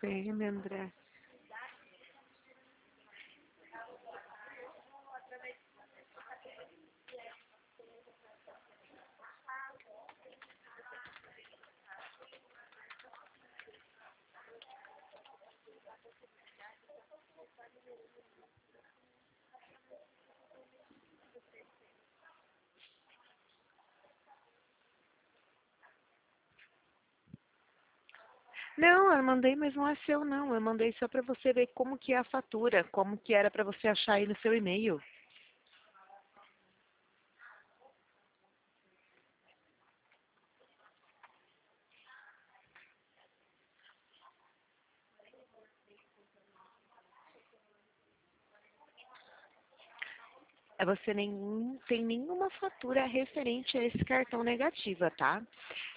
PM, André. Não, eu mandei, mas não é seu, não. Eu mandei só para você ver como que é a fatura, como que era para você achar aí no seu e-mail. Você nem tem nenhuma fatura referente a esse cartão negativa, tá?